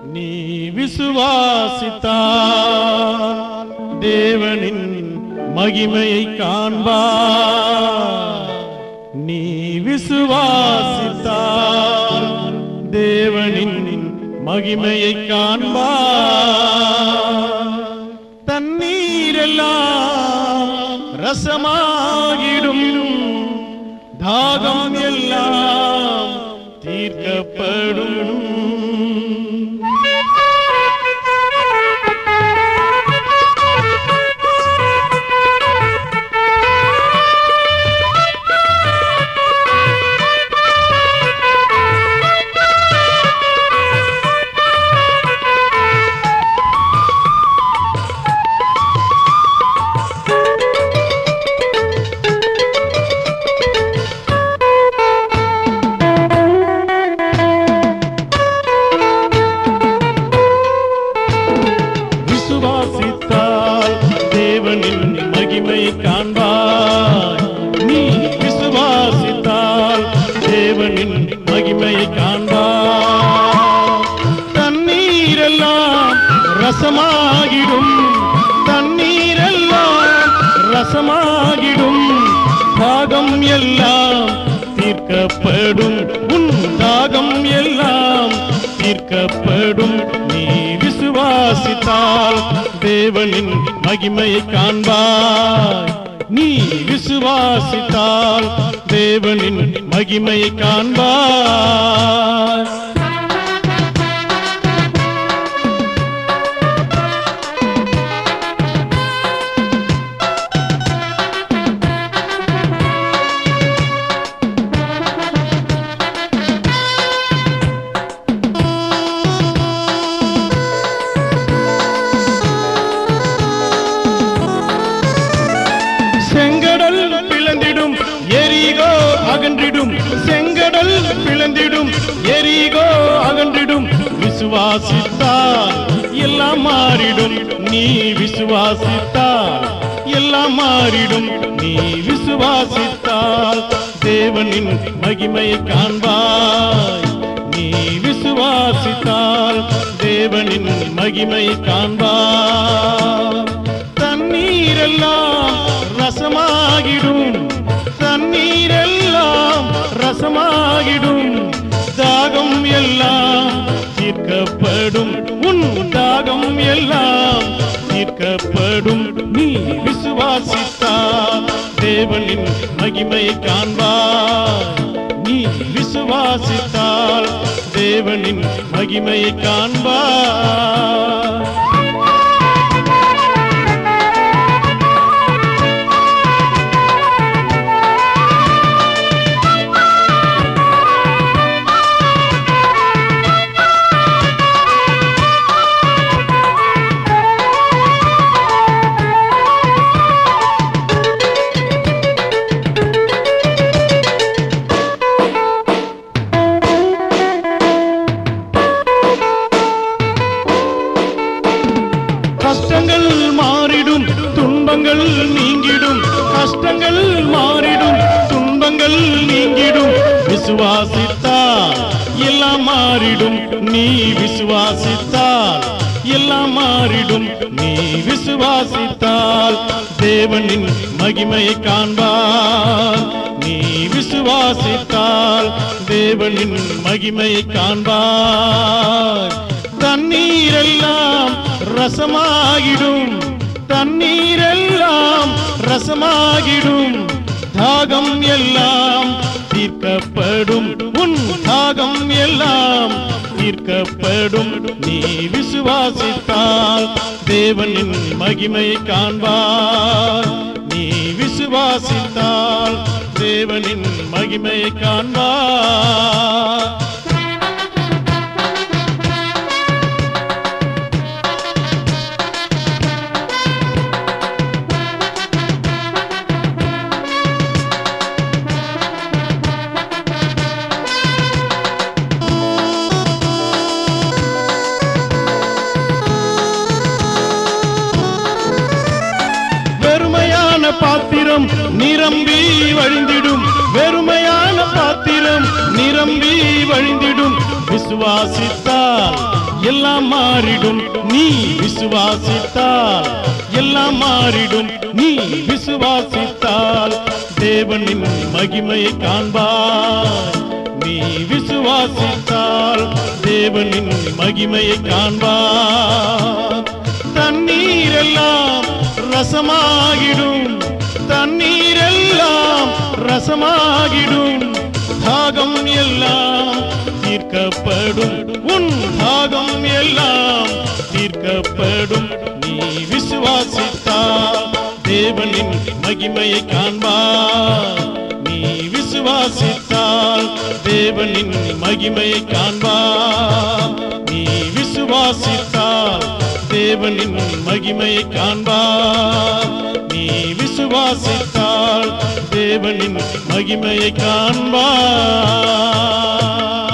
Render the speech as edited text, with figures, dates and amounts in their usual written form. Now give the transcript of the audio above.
நீ விசுவாசித்தால் தேவனின் மகிமையை காண்பாய். நீ விசுவாசித்தால் தேவனின் மகிமையை காண்பாய். தண்ணீரெல்லாம் ரசமாகிடும், தாகம் எல்லாம் தீர்க்கப்படும். ரசமாகிடும், தண்ணீரெல்லாம் ரசமாகிடும், தாகம் எல்லாம் தீர்க்கப்படும். உன் தாகம் எல்லாம் தீர்க்கப்படும். நீ விசுவாசித்தால் தேவனின் மகிமையை காண்பாய். நீ விசுவாசித்தால் தேவனின் மகிமையை காண்பாய். செங்கடல் பிளந்திடும், எரிகோ அகன்றிடும். செங்கடல் பிளந்திடும், எரிகோ அகன்றிடும். விசுவாசித்தால் எல்லாம் மாறிடும். நீ விசுவாசித்தால் எல்லாம் மாறிடும். நீ விசுவாசித்தால் தேவனின் மகிமையை காண்பாய். நீ விசுவாசித்தால் தேவனின் மகிமையை காண்பாய். தண்ணீரெல்லாம் ரசமாகிடும், தண்ணீரெல்லாம் ரசமாகிடும், தாகம் எல்லாம் தீர்க்கப்படும். உன் தாகம் எல்லாம் தீர்க்கப்படும். நீ விசுவாசித்தால் தேவனின் மகிமையை காண்பாய். நீ விசுவாசித்தால் தேவனின் மகிமையை காண்பாய். கஷ்டங்கள் மாறிடும், துன்பங்கள் நீங்கிடும். கஷ்டங்கள் மாறிடும், துன்பங்கள் நீங்கிடும். விசுவாசித்தால் எல்லாம் மாறிடும். நீ விசுவாசித்தால் எல்லாம் மாறிடும். நீ விசுவாசித்தால் தேவனின் மகிமையை காண்பாய். நீ விசுவாசித்தால் தேவனின் மகிமையை காண்பாய். தண்ணீரெல்லாம் ரசமாகிடும், தண்ணீரெல்லாம் ரசமாகிடும், தாகம் எல்லாம் தீர்க்கப்படும். உன் தாகம் எல்லாம் தீர்க்கப்படும். நீ விசுவாசித்தால் தேவனின் மகிமையை காண்பாய். நீ விசுவாசித்தால் தேவனின் மகிமையை காண்பாய். பாத்திரம் நிரம்பி வழிந்திடும், வெறுமையான பாத்திரம் நிரம்பி வழிந்திடும். விசுவாசித்தால் எல்லாம் மாறிடும். நீ விசுவாசித்தால் எல்லாம் மாறிடும். நீ விசுவாசித்தால் தேவனின் மகிமையை காண்பாய். நீ விசுவாசித்தால் தேவனின் மகிமையை காண்பாய். தண்ணீரெல்லாம் ரசமாகிடும். தண்ணீரெல்லாம் ரசமாகிடும். தாகம் எல்லாம் தீர்க்கப்படும். உன் தாகம் எல்லாம் தீர்க்கப்படும். நீ விசுவாசித்தால் தேவனின் மகிமையை காண்பாய். நீ விசுவாசித்தால் தேவனின் மகிமையை காண்பாய். நீ விசுவாசித்தால் தேவனின் மகிமையை காண்பாய். நீ விசுவாசித்தால் தேவனின் மகிமையை காண்பாய்.